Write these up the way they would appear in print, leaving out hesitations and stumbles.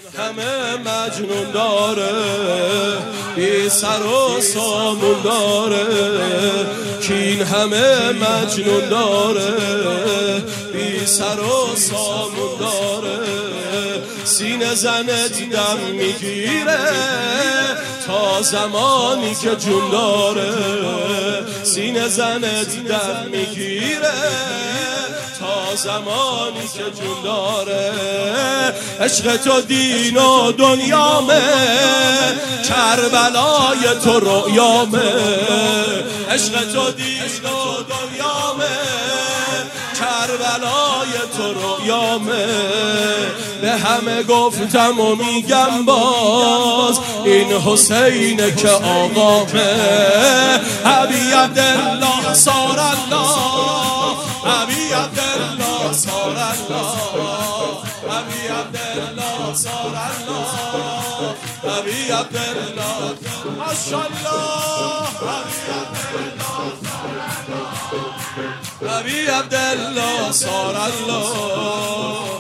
همه مجنون داره، بی سر و سامون داره، که این همه مجنون داره، بی سر و سامون داره. سینه زنت دم میگیره تا زمانی که جون داره، سینه زنت دم میگیره تا زمانی که جون داره. عشق تو دین و دنیامه، کربلای تو رؤیامه. عشق تو دین و دنیامه، کربلای تو رؤیامه. به همه گفتم و میگم باز، این حسینه که آقامه. ابی عبدالله صار الله، ابی عبدالله صار الله، ابی عبدالله صار الله، ابی عبدالله ماشاءالله، ابی عبدالله صار الله.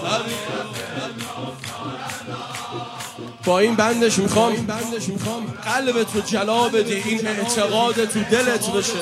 با این بندش میخوام قلبت رو جلا بدی، این اعتقاد تو دلت بشه.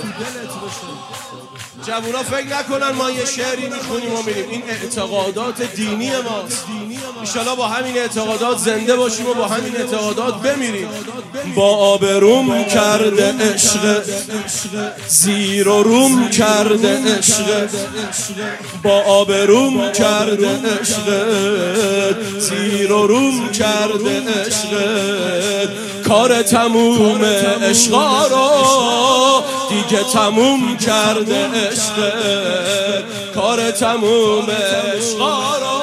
جوونا فکر نکنن ما یه شعری میخونیم و میریم، این اعتقادات دینی ماست. انشالله با همین اعتقادات زنده باشیم و با همین اعتقادات بمیریم. با آبروم کرده عشق، زیر و روم کرده عشق، با آبروم کرده عشق، زیر و روم کرده عشق. کار تموم عشقا رو دیگه تموم کرده عشق، کار تموم عشقا رو.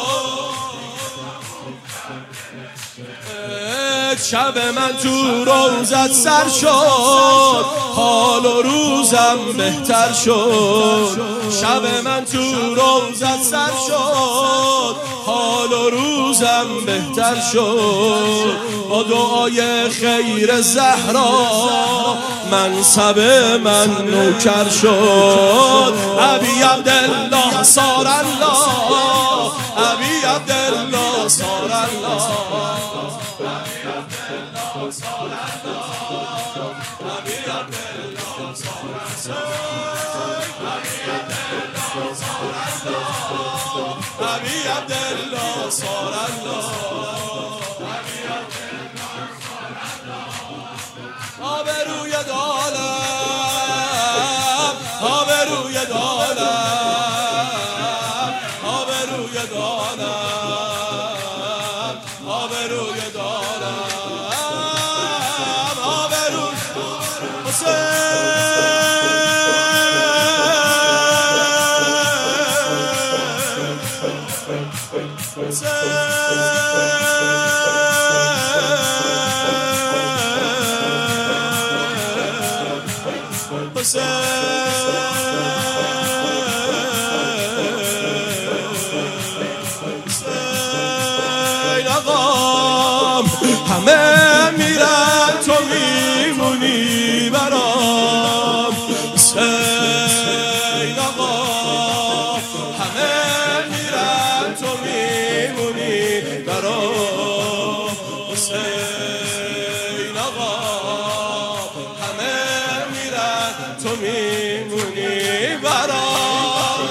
شب من تو روزت سر شد، حال و روزم بهتر شد. شب من تو روزت سر شد، حال و روزم بهتر شد. با دعای خیر زهرا منصب من نوکر شد. ابی عبدالله صار الله، ابی عبدالله صار الله، صار الله، ابی عبدالله صار الله، ابی عبدالله صار الله. آبروی دالم، آبروی دالم، آبروی دالم، آبروی دالم، آبروی همه میرن تو میمونی برام. حسین آقا همه میرن تو میمونی برام. حسین آقا همه میرن تو میمونی برام.